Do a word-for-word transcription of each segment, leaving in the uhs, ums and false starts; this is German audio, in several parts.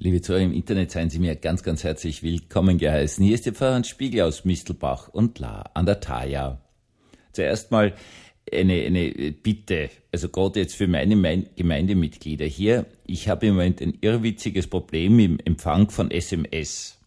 Liebe Zuhörer im Internet, seien Sie mir ganz, ganz herzlich willkommen geheißen. Hier ist der Pfarrer Hans Spiegel aus Mistelbach und La an der Thaya. Zuerst mal eine, eine Bitte, also gerade jetzt für meine Gemeindemitglieder hier. Ich habe im Moment ein irrwitziges Problem im Empfang von S M S.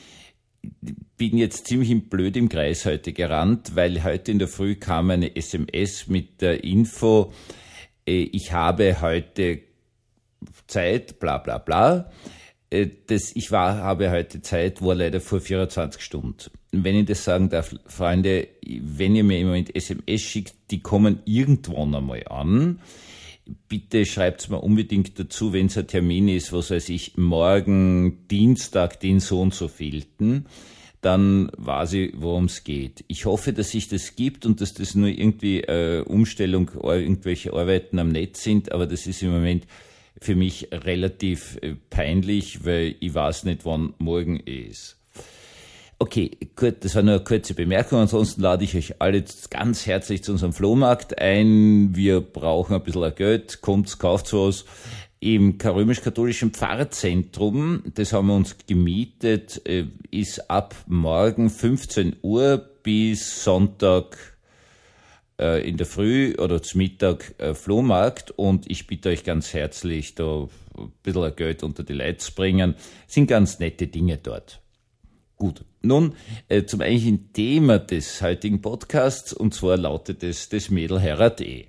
Bin jetzt ziemlich blöd im Kreis heute gerannt, weil heute in der Früh kam eine S M S mit der Info, ich habe heute Zeit, bla bla bla. Das, ich war, habe heute Zeit, war leider vor vierundzwanzig Stunden. Wenn ich das sagen darf, Freunde, wenn ihr mir im Moment S M S schickt, die kommen irgendwann einmal an. Bitte schreibt's mir unbedingt dazu, wenn es ein Termin ist, was weiß ich, morgen, Dienstag, den so und so vielten, dann weiß ich, worum es geht. Ich hoffe, dass sich das gibt und dass das nur irgendwie äh, Umstellung, irgendwelche Arbeiten am Netz sind, aber das ist im Moment für mich relativ peinlich, weil ich weiß nicht, wann morgen ist. Okay, gut, das war nur eine kurze Bemerkung. Ansonsten lade ich euch alle ganz herzlich zu unserem Flohmarkt ein. Wir brauchen ein bisschen Geld. Kommt, kauft was. Im römisch-katholischen Pfarrzentrum, das haben wir uns gemietet, ist ab morgen fünfzehn Uhr bis Sonntag in der Früh oder zum Mittag äh, Flohmarkt und ich bitte euch ganz herzlich, da ein bisschen Geld unter die Leute zu bringen. Sind ganz nette Dinge dort. Gut, nun äh, zum eigentlichen Thema des heutigen Podcasts und zwar lautet es, das Mädel heiratet eh.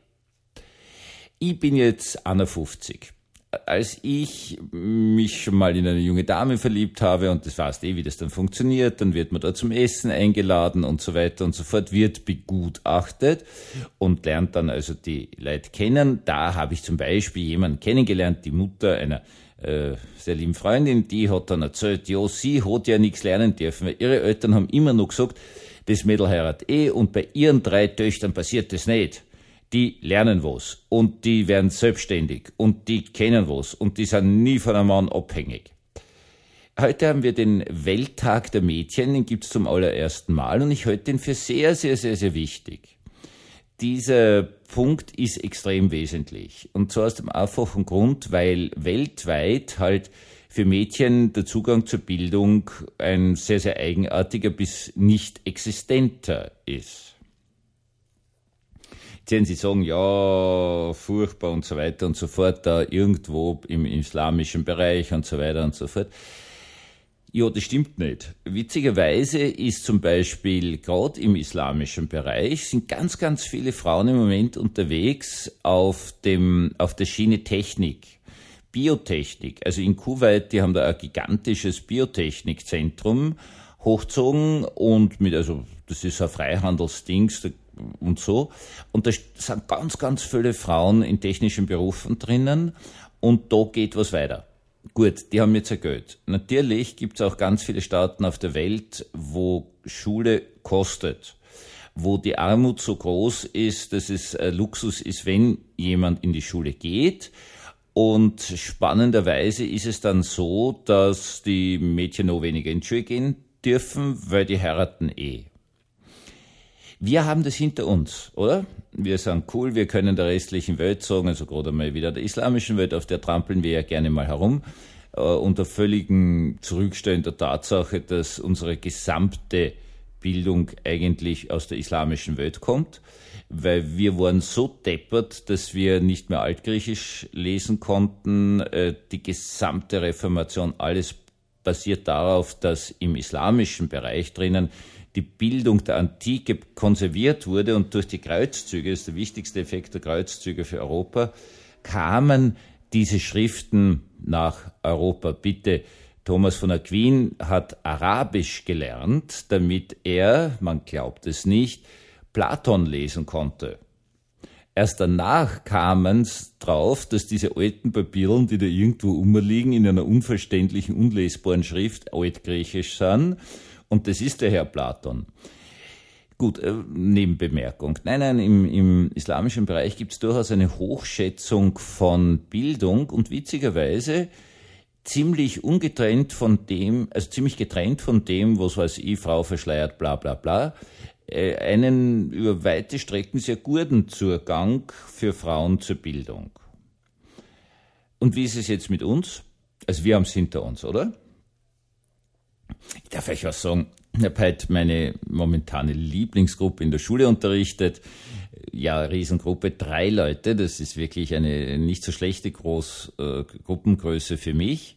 Ich bin jetzt einundfünfzig. Als ich mich schon mal in eine junge Dame verliebt habe, und das weißt eh, wie das dann funktioniert, dann wird man da zum Essen eingeladen und so weiter und so fort, wird begutachtet und lernt dann also die Leute kennen. Da habe ich zum Beispiel jemanden kennengelernt, die Mutter einer äh, sehr lieben Freundin, die hat dann erzählt, ja, sie hat ja nichts lernen dürfen, weil ihre Eltern haben immer noch gesagt, das Mädel heiratet eh und bei ihren drei Töchtern passiert das nicht. Die lernen was und die werden selbstständig und die kennen was und die sind nie von einem Mann abhängig. Heute haben wir den Welttag der Mädchen, den gibt's zum allerersten Mal und ich halte den für sehr, sehr, sehr, sehr wichtig. Dieser Punkt ist extrem wesentlich und zwar aus dem einfachen Grund, weil weltweit halt für Mädchen der Zugang zur Bildung ein sehr, sehr eigenartiger bis nicht existenter ist. Jetzt Sie sagen, ja, furchtbar und so weiter und so fort, da irgendwo im islamischen Bereich und so weiter und so fort. Ja, das stimmt nicht. Witzigerweise ist zum Beispiel gerade im islamischen Bereich sind ganz, ganz viele Frauen im Moment unterwegs auf dem, auf der Schiene Technik, Biotechnik. Also in Kuwait, die haben da ein gigantisches Biotechnikzentrum hochgezogen und mit, also, das ist ein Freihandelsdings, da und so. Und da sind ganz, ganz viele Frauen in technischen Berufen drinnen und da geht was weiter. Gut, die haben jetzt ein Geld. Natürlich gibt es auch ganz viele Staaten auf der Welt, wo Schule kostet, wo die Armut so groß ist, dass es ein Luxus ist, wenn jemand in die Schule geht. Und spannenderweise ist es dann so, dass die Mädchen noch weniger in die Schule gehen dürfen, weil die heiraten eh. Wir haben das hinter uns, oder? Wir sind cool, wir können der restlichen Welt sagen, also gerade mal wieder der islamischen Welt, auf der trampeln wir ja gerne mal herum, äh, unter völligem Zurückstellen der Tatsache, dass unsere gesamte Bildung eigentlich aus der islamischen Welt kommt, weil wir waren so deppert, dass wir nicht mehr Altgriechisch lesen konnten. Äh, die gesamte Reformation, alles basiert darauf, dass im islamischen Bereich drinnen die Bildung der Antike konserviert wurde und durch die Kreuzzüge, das ist der wichtigste Effekt der Kreuzzüge für Europa, kamen diese Schriften nach Europa. Bitte, Thomas von Aquin hat Arabisch gelernt, damit er, man glaubt es nicht, Platon lesen konnte. Erst danach kamen es drauf, dass diese alten Papieren, die da irgendwo rumliegen, in einer unverständlichen, unlesbaren Schrift altgriechisch sind. Und das ist der Herr Platon. Gut, äh, Nebenbemerkung. Nein, nein, im, im islamischen Bereich gibt es durchaus eine Hochschätzung von Bildung und witzigerweise ziemlich ungetrennt von dem, also ziemlich getrennt von dem, was weiß ich, Frau verschleiert, bla bla bla, äh, einen über weite Strecken sehr guten Zugang für Frauen zur Bildung. Und wie ist es jetzt mit uns? Also wir haben es hinter uns, oder? Ich darf euch was sagen. Ich habe heute meine momentane Lieblingsgruppe in der Schule unterrichtet. Ja, Riesengruppe, drei Leute. Das ist wirklich eine nicht so schlechte Groß, äh, Gruppengröße für mich.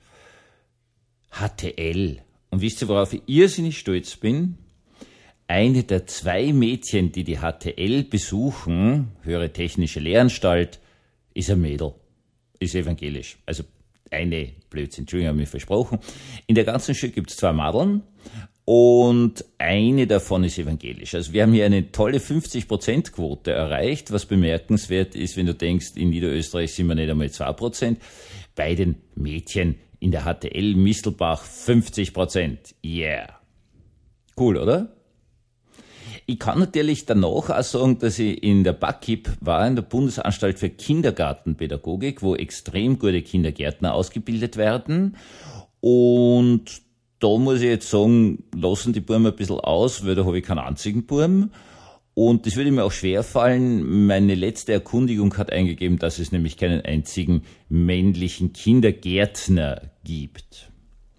H T L. Und wisst ihr, worauf ich irrsinnig stolz bin? Eine der zwei Mädchen, die die H T L besuchen, Höhere Technische Lehranstalt, ist ein Mädel. Ist evangelisch. Also eine Blödsinn, Entschuldigung, habe ich versprochen. In der ganzen Schule gibt es zwei Madeln und eine davon ist evangelisch. Also wir haben hier eine tolle fünfzig Prozent Quote erreicht, was bemerkenswert ist, wenn du denkst, in Niederösterreich sind wir nicht einmal zwei Prozent. Bei den Mädchen in der H T L Mistelbach fünfzig Prozent. Yeah. Cool, oder? Ich kann natürlich danach auch sagen, dass ich in der B A K I P war, in der Bundesanstalt für Kindergartenpädagogik, wo extrem gute Kindergärtner ausgebildet werden. Und da muss ich jetzt sagen, lassen die Buben ein bisschen aus, weil da habe ich keinen einzigen Buben. Und das würde mir auch schwerfallen. Meine letzte Erkundigung hat eingegeben, dass es nämlich keinen einzigen männlichen Kindergärtner gibt.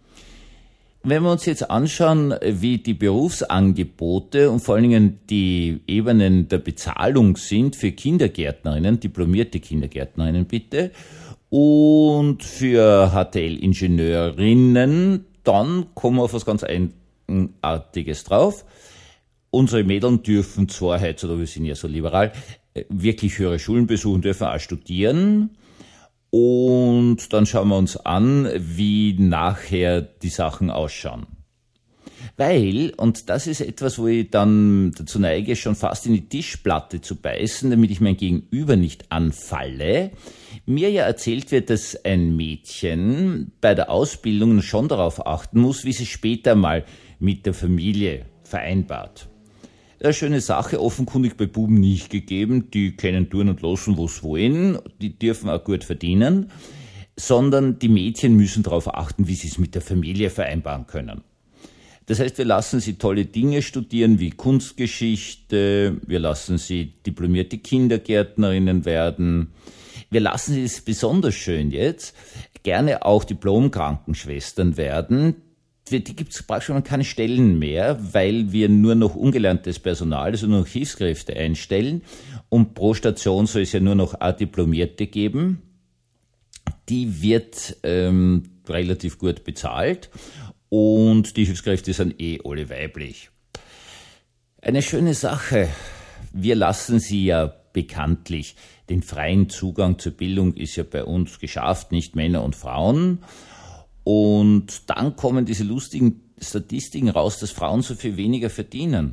Wenn wir uns jetzt anschauen, wie die Berufsangebote und vor allen Dingen die Ebenen der Bezahlung sind für Kindergärtnerinnen, diplomierte Kindergärtnerinnen bitte, und für H T L-Ingenieurinnen, dann kommen wir auf was ganz Eigenartiges drauf. Unsere Mädels dürfen zwar heutzutage, wir sind ja so liberal, wirklich höhere Schulen besuchen, dürfen auch studieren. Und dann schauen wir uns an, wie nachher die Sachen ausschauen. Weil, und das ist etwas, wo ich dann dazu neige, schon fast in die Tischplatte zu beißen, damit ich mein Gegenüber nicht anfalle, mir ja erzählt wird, dass ein Mädchen bei der Ausbildung schon darauf achten muss, wie sie später mal mit der Familie vereinbart. Eine schöne Sache, offenkundig bei Buben nicht gegeben, die können tun und lassen, wo sie wollen, die dürfen auch gut verdienen, sondern die Mädchen müssen darauf achten, wie sie es mit der Familie vereinbaren können. Das heißt, wir lassen sie tolle Dinge studieren wie Kunstgeschichte, wir lassen sie diplomierte Kindergärtnerinnen werden, wir lassen sie, das ist besonders schön jetzt, gerne auch Diplom-Krankenschwestern werden. Für die gibt es praktisch keine Stellen mehr, weil wir nur noch ungelerntes Personal, also nur noch Hilfskräfte einstellen. Und pro Station soll es ja nur noch eine Diplomierte geben. Die wird ähm, relativ gut bezahlt und die Hilfskräfte sind eh alle weiblich. Eine schöne Sache. Wir lassen sie ja bekanntlich, den freien Zugang zur Bildung ist ja bei uns geschafft, nicht Männer und Frauen. Und dann kommen diese lustigen Statistiken raus, dass Frauen so viel weniger verdienen.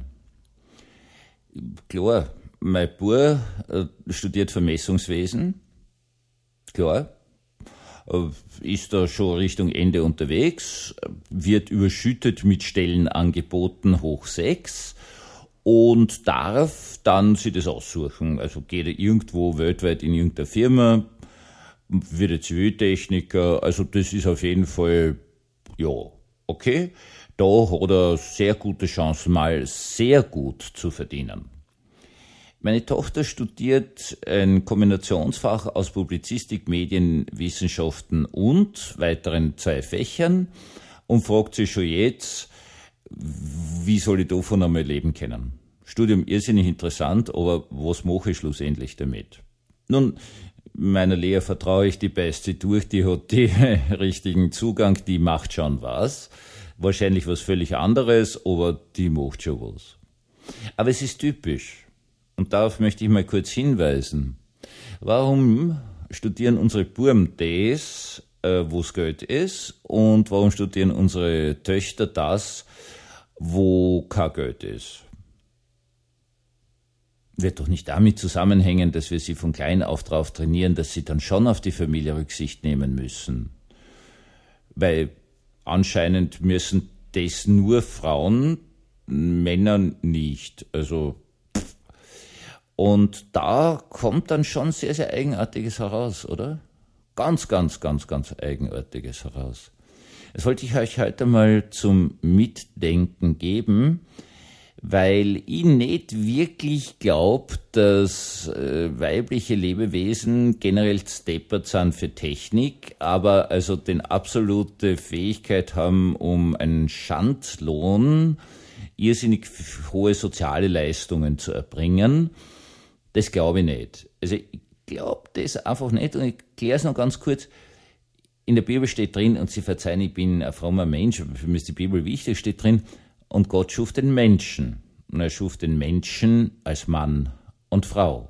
Klar, mein Bub äh, studiert Vermessungswesen. Klar, äh, ist da schon Richtung Ende unterwegs, wird überschüttet mit Stellenangeboten hoch sechs und darf dann sich das aussuchen. Also geht er irgendwo weltweit in irgendeine Firma, wird er Ziviltechniker, also das ist auf jeden Fall, ja, okay. Da hat er sehr gute Chancen, mal sehr gut zu verdienen. Meine Tochter studiert ein Kombinationsfach aus Publizistik, Medienwissenschaften und weiteren zwei Fächern und fragt sich schon jetzt, wie soll ich davon einmal leben können? Studium irrsinnig interessant, aber was mache ich schlussendlich damit? Nun, meiner Lehre vertraue ich die Beste durch, die hat den richtigen Zugang, die macht schon was. Wahrscheinlich was völlig anderes, aber die macht schon was. Aber es ist typisch. Und darauf möchte ich mal kurz hinweisen. Warum studieren unsere Buben das, äh, wo es Geld ist, und warum studieren unsere Töchter das, wo kein Geld ist? Wird doch nicht damit zusammenhängen, dass wir sie von klein auf drauf trainieren, dass sie dann schon auf die Familie Rücksicht nehmen müssen. Weil anscheinend müssen das nur Frauen, Männer nicht. Also, pff. Und da kommt dann schon sehr, sehr Eigenartiges heraus, oder? Ganz, ganz, ganz, ganz Eigenartiges heraus. Das wollte ich euch heute mal zum Mitdenken geben, weil ich nicht wirklich glaube, dass äh, weibliche Lebewesen generell steppert sind für Technik, aber also den absolute Fähigkeit haben, um einen Schandlohn irrsinnig hohe soziale Leistungen zu erbringen. Das glaube ich nicht. Also ich glaube das einfach nicht, und ich kläre es noch ganz kurz. In der Bibel steht drin, und Sie verzeihen, ich bin ein frommer Mensch, aber für mich ist die Bibel wichtig, steht drin, und Gott schuf den Menschen. Und er schuf den Menschen als Mann und Frau.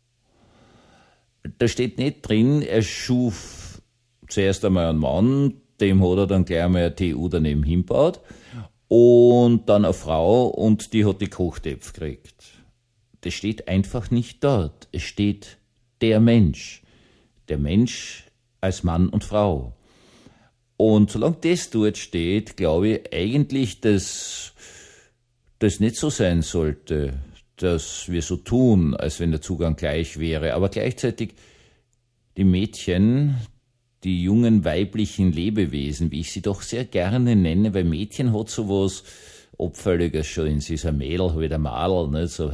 Da steht nicht drin, er schuf zuerst einmal einen Mann, dem hat er dann gleich einmal ein T U daneben hinbaut, und dann eine Frau, und die hat die Kochtöpfe gekriegt. Das steht einfach nicht dort. Es steht der Mensch. Der Mensch als Mann und Frau. Und solange das dort steht, glaube ich eigentlich, dass das nicht so sein sollte, dass wir so tun, als wenn der Zugang gleich wäre. Aber gleichzeitig die Mädchen, die jungen weiblichen Lebewesen, wie ich sie doch sehr gerne nenne, weil Mädchen hat sowas Abfälliges schon in sich, ein Mädel wie der Madel, nicht so,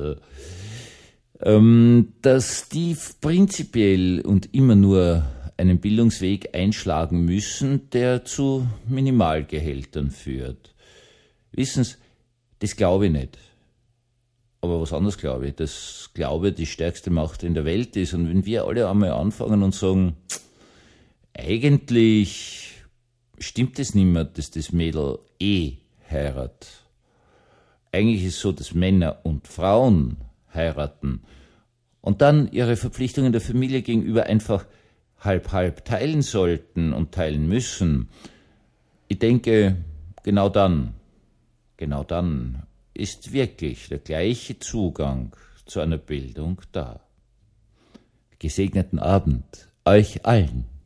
ähm, dass die prinzipiell und immer nur einen Bildungsweg einschlagen müssen, der zu Minimalgehältern führt. Wissen Sie, das glaube ich nicht. Aber was anderes glaube ich. Das glaube, die stärkste Macht in der Welt ist. Und wenn wir alle einmal anfangen und sagen, eigentlich stimmt es nicht mehr, dass das Mädel eh heiratet. Eigentlich ist es so, dass Männer und Frauen heiraten und dann ihre Verpflichtungen der Familie gegenüber einfach halb-halb teilen sollten und teilen müssen. Ich denke, genau dann, genau dann ist wirklich der gleiche Zugang zu einer Bildung da. Gesegneten Abend euch allen.